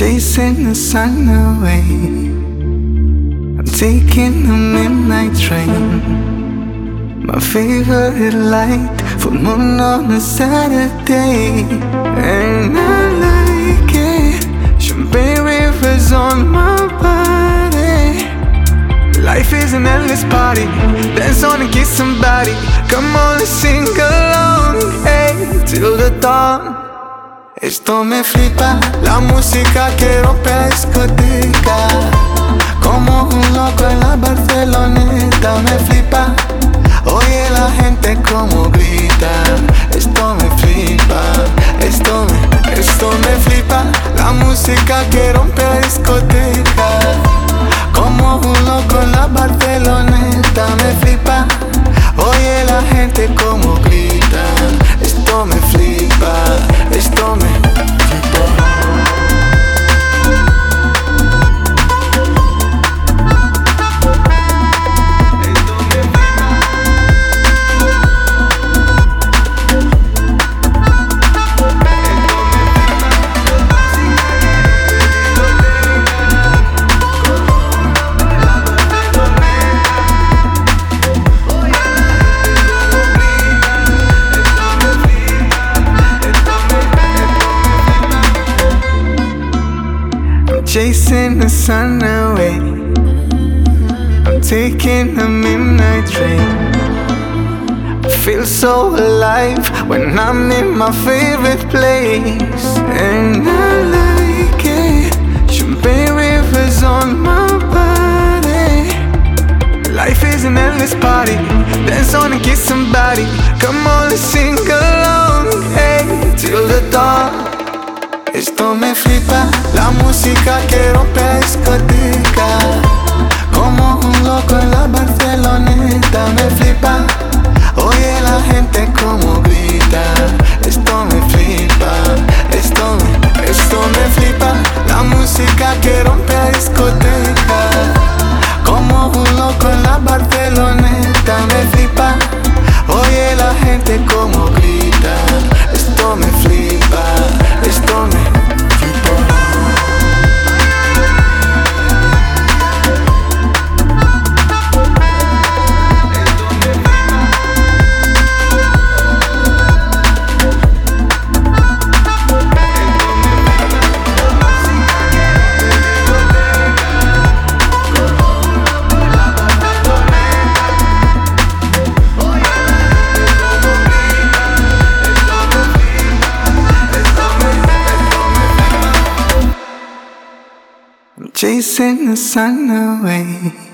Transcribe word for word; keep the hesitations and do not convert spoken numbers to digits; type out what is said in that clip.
chasing the sun away. I'm taking the midnight train. My favorite light, full moon on a Saturday. And I like it, champagne rivers on my body. Life is an endless party, dance on and kiss somebody. Come on, let's sing along, hey, till the dawn. Esto me flipa, la música que rompe la discoteca. Como un loco en la Barceloneta me flipa. Oye la gente como grita. Esto me flipa, esto me, esto me flipa. La música que rompe la discoteca. Como un loco en la Barceloneta me flipa. Oye la gente como grita. Esto me flipa, esto me chasing the sun away. I'm taking the midnight train. I feel so alive when I'm in my favorite place. And I like it, champagne rivers on my body. Life is an endless party, dance on and kiss somebody. Come on, let's sing along, hey, till the dawn. Esto me flipa, la música que rompe la discoteca. Como un loco en la Barceloneta me flipa. Oye la gente como grita. Esto me flipa, esto me, esto me flipa. La música que rompe la discoteca. Como un loco en la Barceloneta me flipa. Oye la gente como grita. Esto me flipa, esto me chasing the sun away.